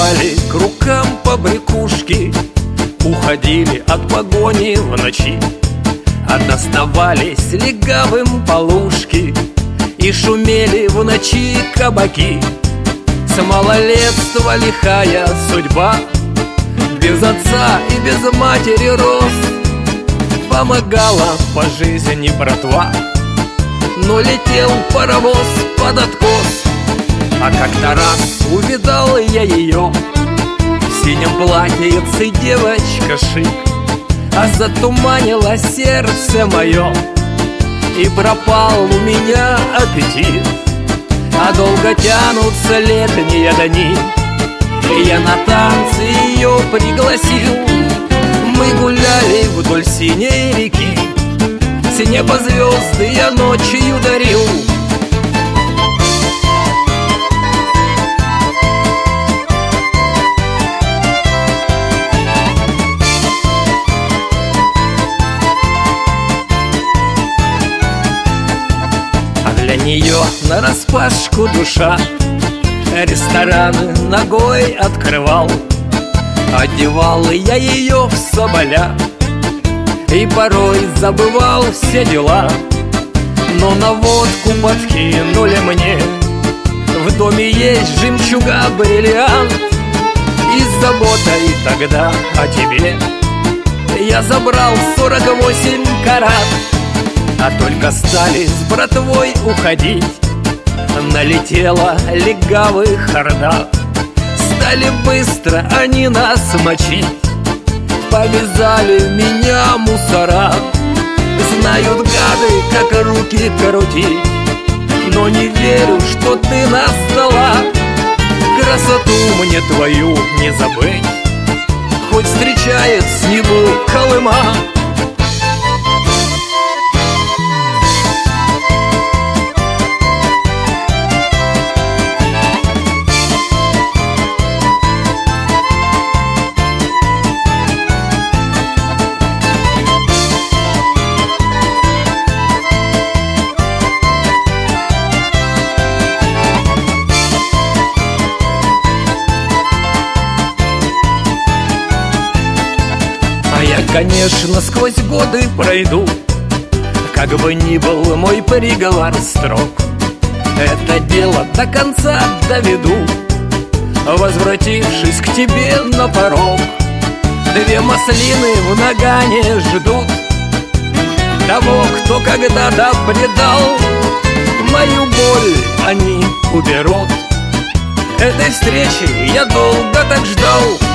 Приставали к рукам побрякушки, уходили от погони в ночи, а доставались легавым полушки и шумели в ночи кабаки. С малолетства лихая судьба, без отца и без матери рос. Помогала по жизни братва, но летел паровоз под откос. А как-то раз увидал я ее, в синем платьице девочка шик, а затуманило сердце мое, и пропал у меня аппетит. А долго тянутся летние дни, и я на танцы ее пригласил. Мы гуляли вдоль синей реки, с неба звезды я ночью дарил. Для нее нараспашку душа рестораны ногой открывал. Одевал я ее в соболя и порой забывал все дела. Но на водку подкинули мне, в доме есть жемчуга, бриллиант. И с заботой тогда о тебе я забрал 48 карат. А только стали с братвой уходить, налетела легавых орда. Стали быстро они нас мочить, повязали меня мусора. Знают гады, как руки крутить, но не верю, что ты нас дала. Красоту мне твою не забыть, хоть встречает с небу Колыма. Я, конечно, сквозь годы пройду, как бы ни был мой приговор строг, это дело до конца доведу, возвратившись к тебе на порог. Две маслины в нагане ждут того, кто когда-то предал. Мою боль они уберут, этой встречи я долго так ждал.